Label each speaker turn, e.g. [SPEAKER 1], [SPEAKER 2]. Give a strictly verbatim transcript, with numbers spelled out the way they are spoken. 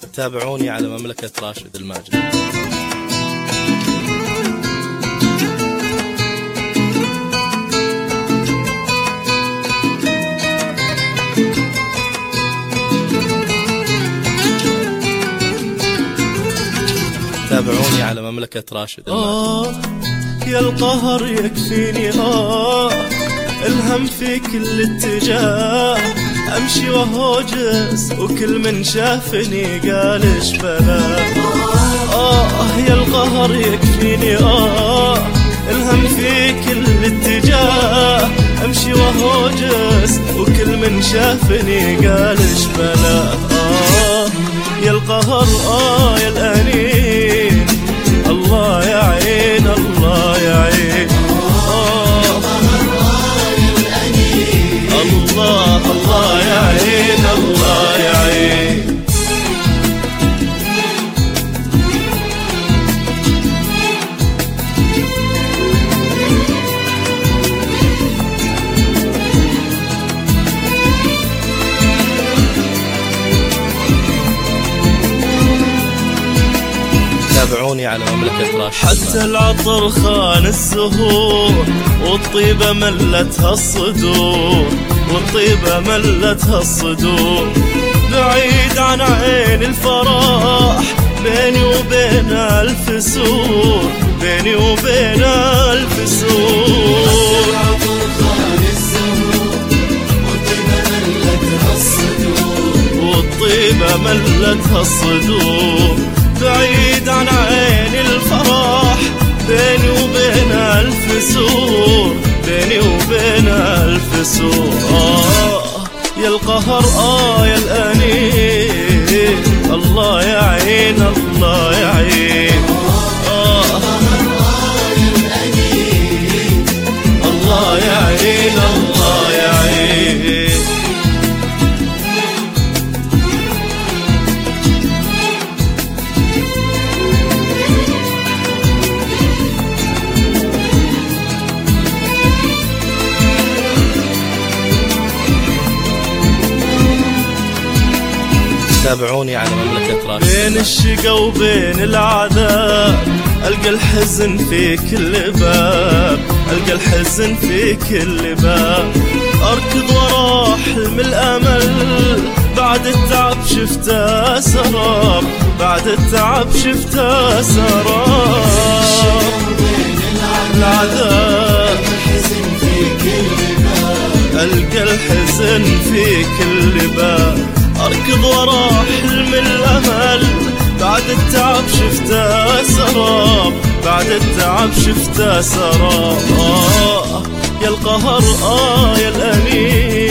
[SPEAKER 1] تابعوني على مملكة راشد الماجد. تابعوني على مملكة راشد الماجد.
[SPEAKER 2] آه يا القهر يكفيني، آه الهم في كل اتجاه، امشي وهوجس وكل من شافني قال ايش بلا. آه يا القهر يكفيني، آه الهم في كل اتجاه، امشي وهوجس وكل من شافني قال ايش بلا. آه يا القهر، آه يا الأنين، الله يعين الله يعين. آه الله الله يعين الله يعين.
[SPEAKER 1] تابعوني على مملكة راشد.
[SPEAKER 2] حتى العطر خان الزهور، والطيبة ملتها الصدور، والطيبة ملتها الصدور، بعيد عن عين الفرح، بيني وبين ألف سور، بيني وبين ألف سور. حتى العطر خان الزهور، والطيبة ملتها الصدور، والطيبة ملتها الصدور، بعيد عن عين الفرح، بيني وبين ألف سور، بيني وبين ألف سور. آه يا القهر، آه يا الأنين، الله يعين الله يعين. آه الله يعين الله يعين.
[SPEAKER 1] تابعوني على مملكة راشد.
[SPEAKER 2] بين الشقا وبين العذاب، ألقى الحزن في كل باب، ألقى الحزن في كل باب، أركض ورا حلم الأمل، بعد التعب شفته سراب، بعد التعب شفته سراب. العذاب ألقى الحزن في كل باب، أركض ورا حلم الأمل، بعد التعب شفته سراب، بعد التعب شفته سراب. آه يا القهر، آه يا الأنين،